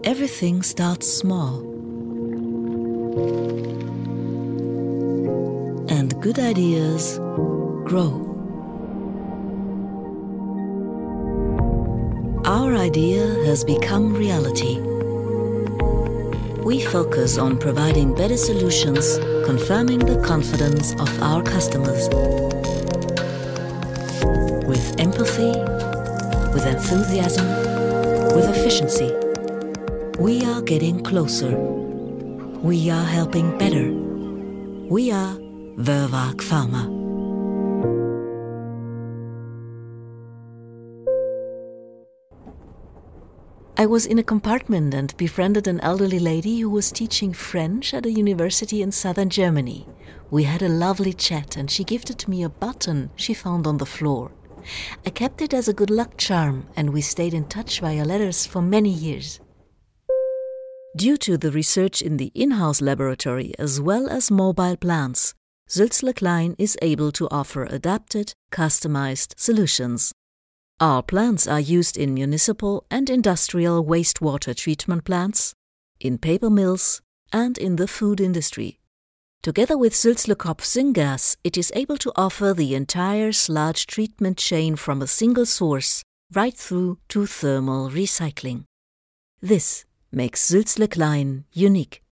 Everything starts small. And good ideas grow. Our idea has become reality. We focus on providing better solutions, confirming the confidence of our customers. With empathy, with enthusiasm, with efficiency. We are getting closer. We are helping better. We are Wörwag Pharma. I was in a compartment and befriended an elderly lady who was teaching French at a university in southern Germany. We had a lovely chat and she gifted me a button she found on the floor. I kept it as a good luck charm and we stayed in touch via letters for many years. Due to the research in the in-house laboratory as well as mobile plants, Sülzle Klein is able to offer adapted, customized solutions. Our plants are used in municipal and industrial wastewater treatment plants, in paper mills, and in the food industry. Together with Sülzle Kopf Syngas, it is able to offer the entire sludge treatment chain from a single source, right through to thermal recycling. This makes Sülzle Klein unique.